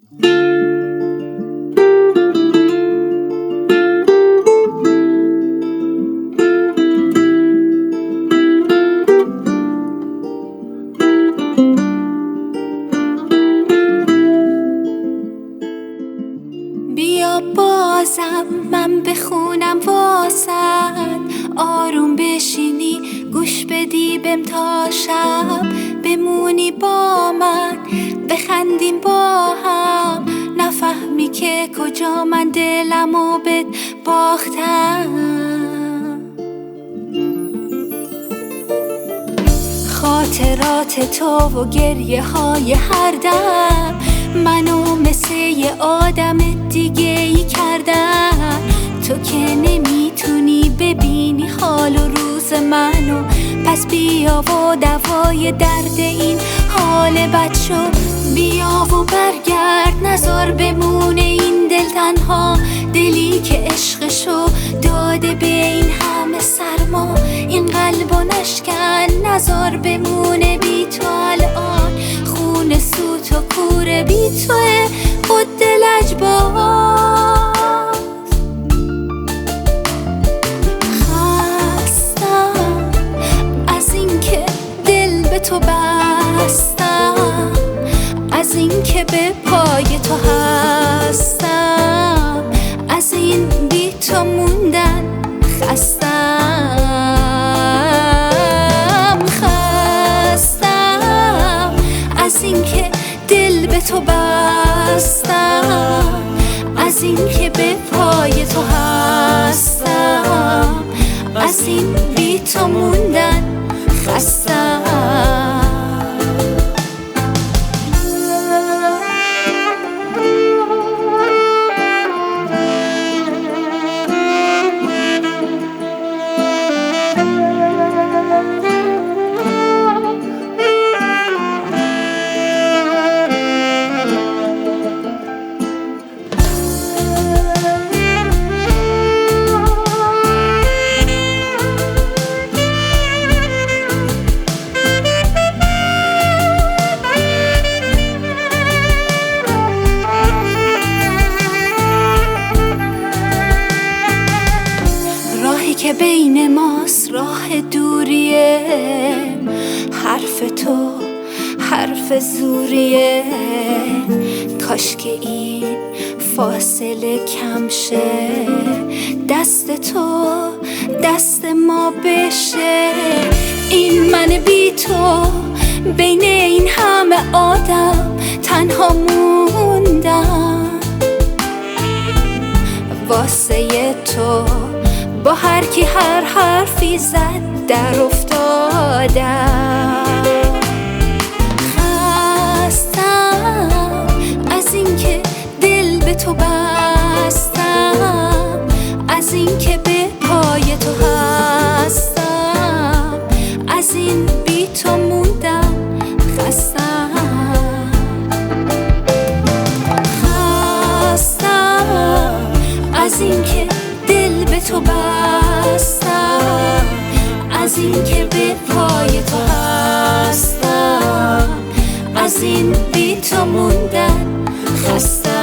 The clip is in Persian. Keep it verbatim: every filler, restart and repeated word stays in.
بیا بازم من بخونم واسد، آروم بشینی گوش بدی بهم تا شب، بمونی با من بخندیم با هم، نفهمی که کجا من دلمو بهت باختم. خاطرات تو و گریه های هر دم منو مثل یه آدم دیگه ای کردن. تو که نمیتونی ببینی حال و روز منو، پس بیا و دوای درد این حال بد شو. بیا و برگرد نذار بمونه این دل تنها، دلی که عشقشو داده به این همه سرما. این قلبو نشکن نذار بمونه بی تو الان، خون سوت و کوره بی توه خود دلج باز. خستم از این که دل به تو بستم، از این که به پای تو هستم، از این بی تو موندن خستم. خستم از این که دل به تو بستم، از این که به پای تو هستم، از این بی تو موندن خستم. که بین ماست راه دوریه، حرف تو حرف زوریه. کاش که این فاصله کم شه، دست تو دست ما بشه. این من بی تو بین این همه آدم تنها موندم، واسه تو با هر کی هر حرفی زد در افتادم. خستم از این که دل به تو بستم، از این که به پای تو هستم، از این بی تو موندم خستم. خستم از این که دل به تو بستم، از این که به پای تو هستم، از این بی تو موندن خستم.